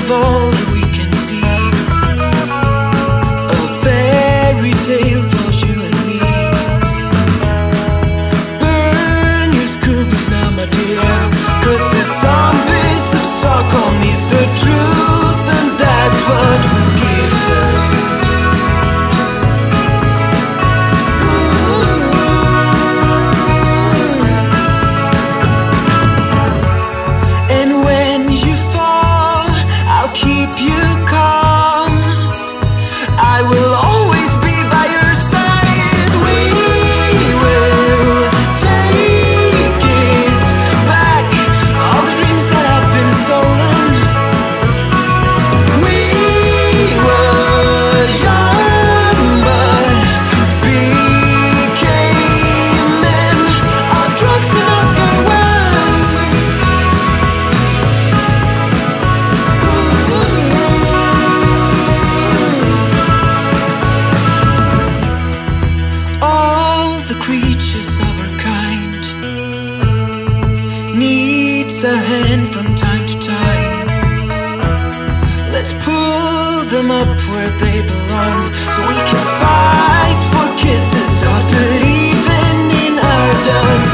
of all that we can see. A fairy tale for you and me. Burn your school books now, my dear, 'cause the zombies of Stockholm is the truth, and that's what we'll give them. And when you fall, I'll keep you calm. I will always be by your side. We will take it back, all the dreams that have been stolen. We were young but became men. Our drugs and us go all the creatures of our kind needs a hand from time to time. Let's pull them up where they belong, so we can fight for kisses, start believing in our dust.